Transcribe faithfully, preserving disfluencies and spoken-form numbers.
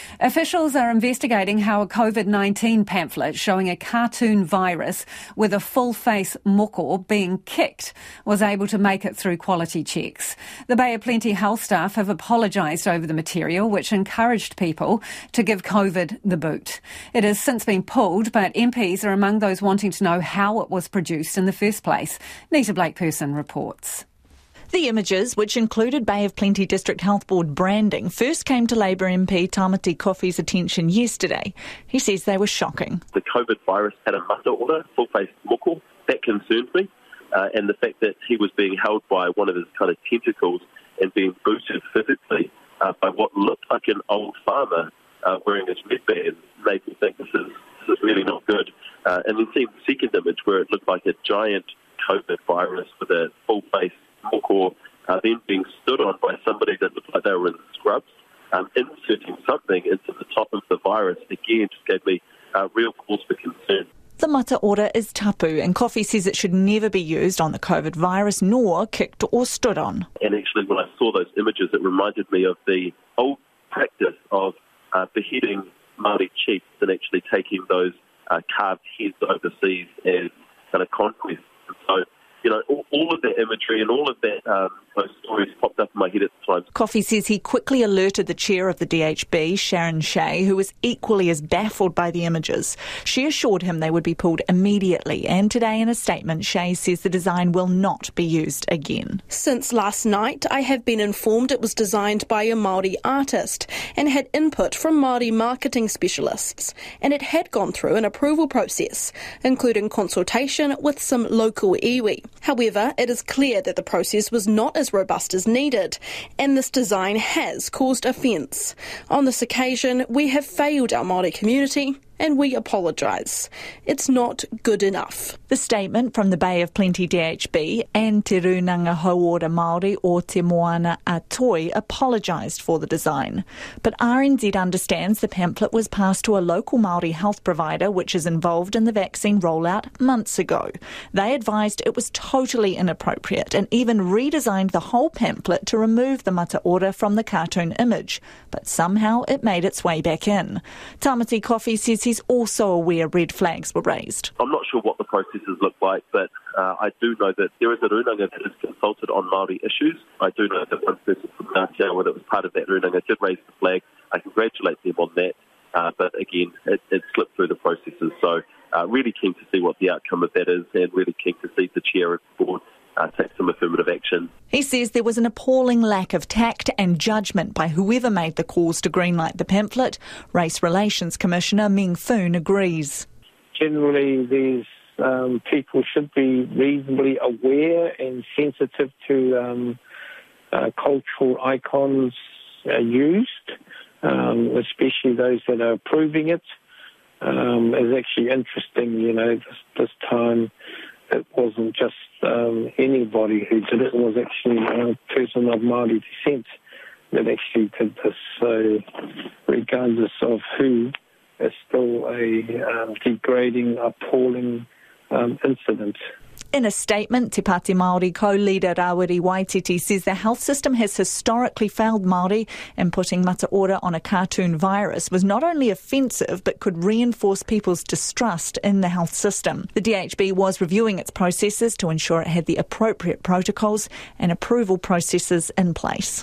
Officials are investigating how a COVID nineteen pamphlet showing a cartoon virus with a full-face moko being kicked was able to make it through quality checks. The Bay of Plenty health staff have apologised over the material, which encouraged people to give COVID the boot. It has since been pulled, but M Ps are among those wanting to know how it was produced in the first place. Nita Blake-Person reports. The images, which included Bay of Plenty District Health Board branding, first came to Labour M P Tamati Coffey's attention yesterday. He says they were shocking. The COVID virus had a mata ora, full-face moko. That concerned me. Uh, and the fact that he was being held by one of his kind of tentacles and being booted physically uh, by what looked like an old farmer uh, wearing his red band made me think this is, this is really not good. Uh, and then seeing the second image where it looked like a giant COVID virus with a full-face moko, uh, then being stood on by somebody that looked like they were in scrubs, um, inserting something into the top of the virus, again, just gave me uh, real cause for concern. The mata ora is tapu, and Coffey says it should never be used on the COVID virus, nor kicked or stood on. And actually, when I saw those images, it reminded me of the old practice of uh, beheading Māori chiefs and actually taking those uh, carved heads overseas as kind of conquest. And so, you know, all, all of that imagery and all of that, um, those stories popped up in my head at the time. Coffey says he quickly alerted the chair of the D H B, Sharon Shea, who was equally as baffled by the images. She assured him they would be pulled immediately, and today in a statement, Shea says the design will not be used again. Since last night, I have been informed it was designed by a Māori artist and had input from Māori marketing specialists, and it had gone through an approval process, including consultation with some local iwi. However, it is clear that the process was not as robust as needed, and this design has caused offence. On this occasion, we have failed our Māori community, and we apologise. It's not good enough. The statement from the Bay of Plenty D H B and Te Runanga Hauora Māori o Te Moana a Toi apologised for the design. But R N Z understands the pamphlet was passed to a local Māori health provider which is involved in the vaccine rollout months ago. They advised it was totally inappropriate and even redesigned the whole pamphlet to remove the mata ora from the cartoon image. But somehow it made its way back in. Tamati Coffey says he's also aware red flags were raised. I'm not sure what the processes look like, but uh, I do know that there is a runanga that is consulted on Māori issues. I do know that one person from Ngāti Awa that was part of that runanga did raise the flag. I congratulate them on that, uh, but again, it, it slipped through the processes. So uh, really keen to see what the outcome of that is, and really keen to see the chair of the board Uh, take some affirmative action. He says there was an appalling lack of tact and judgment by whoever made the calls to greenlight the pamphlet. Race Relations Commissioner Meng Foon agrees. Generally, these um, people should be reasonably aware and sensitive to um, uh, cultural icons uh, used, um, especially those that are approving it. Um, it's actually interesting, you know, this, this time it wasn't just um, anybody who did it. It was actually a person of Māori descent that actually did this. So regardless of who, it's still a um, degrading, appalling um, incident. In a statement, Te Pāti Māori co-leader Rawiri Waititi says the health system has historically failed Māori, and putting mata ora on a cartoon virus was not only offensive but could reinforce people's distrust in the health system. The D H B was reviewing its processes to ensure it had the appropriate protocols and approval processes in place.